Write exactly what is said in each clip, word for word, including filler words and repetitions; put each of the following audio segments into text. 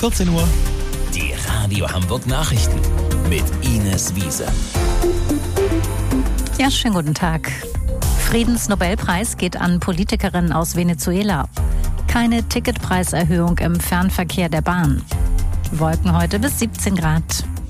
vierzehn Uhr. Die Radio Hamburg Nachrichten mit Ines Wiese. Ja, schönen guten Tag. Friedensnobelpreis geht an Politikerinnen aus Venezuela. Keine Ticketpreiserhöhung im Fernverkehr der Bahn. Wolken heute bis siebzehn Grad.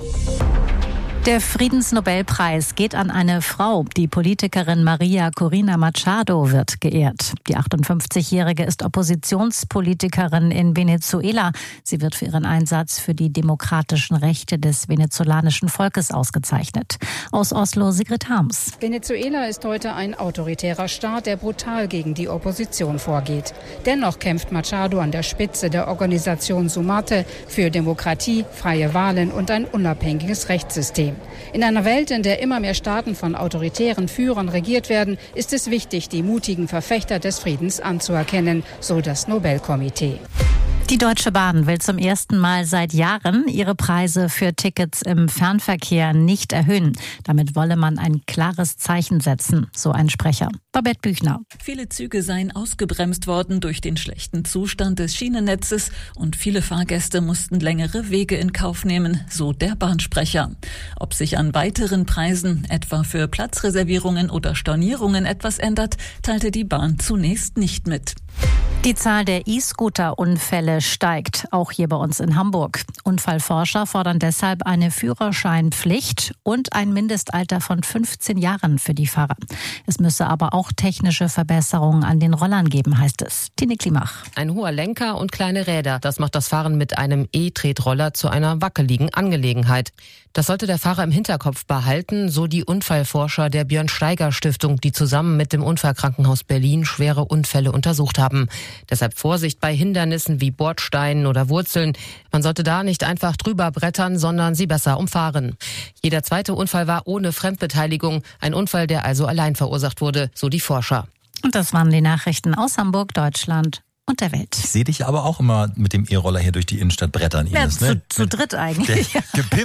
Der Friedensnobelpreis geht an eine Frau. Die Politikerin Maria Corina Machado wird geehrt. Die achtundfünfzigjährige ist Oppositionspolitikerin in Venezuela. Sie wird für ihren Einsatz für die demokratischen Rechte des venezolanischen Volkes ausgezeichnet. Aus Oslo, Sigrid Harms. Venezuela ist heute ein autoritärer Staat, der brutal gegen die Opposition vorgeht. Dennoch kämpft Machado an der Spitze der Organisation Sumate für Demokratie, freie Wahlen und ein unabhängiges Rechtssystem. In einer Welt, in der immer mehr Staaten von autoritären Führern regiert werden, ist es wichtig, die mutigen Verfechter des Friedens anzuerkennen, so das Nobelkomitee. Die Deutsche Bahn will zum ersten Mal seit Jahren ihre Preise für Tickets im Fernverkehr nicht erhöhen. Damit wolle man ein klares Zeichen setzen, so ein Sprecher. Babette Büchner. Viele Züge seien ausgebremst worden durch den schlechten Zustand des Schienennetzes und viele Fahrgäste mussten längere Wege in Kauf nehmen, so der Bahnsprecher. Ob sich an weiteren Preisen, etwa für Platzreservierungen oder Stornierungen, etwas ändert, teilte die Bahn zunächst nicht mit. Die Zahl der E-Scooter-Unfälle steigt, auch hier bei uns in Hamburg. Unfallforscher fordern deshalb eine Führerscheinpflicht und ein Mindestalter von fünfzehn Jahren für die Fahrer. Es müsse aber auch technische Verbesserungen an den Rollern geben, heißt es. Tine Klimach. Ein hoher Lenker und kleine Räder, das macht das Fahren mit einem E-Tretroller zu einer wackeligen Angelegenheit. Das sollte der Fahrer im Hinterkopf behalten, so die Unfallforscher der Björn-Steiger-Stiftung, die zusammen mit dem Unfallkrankenhaus Berlin schwere Unfälle untersucht haben. Deshalb Vorsicht bei Hindernissen wie Bordsteinen oder Wurzeln. Man sollte da nicht einfach drüber brettern, sondern sie besser umfahren. Jeder zweite Unfall war ohne Fremdbeteiligung, ein Unfall, der also allein verursacht wurde, so die Forscher. Und das waren die Nachrichten aus Hamburg, Deutschland und der Welt. Ich sehe dich aber auch immer mit dem E-Roller hier durch die Innenstadt brettern, Ines, ja, zu, ne? zu dritt eigentlich. Der,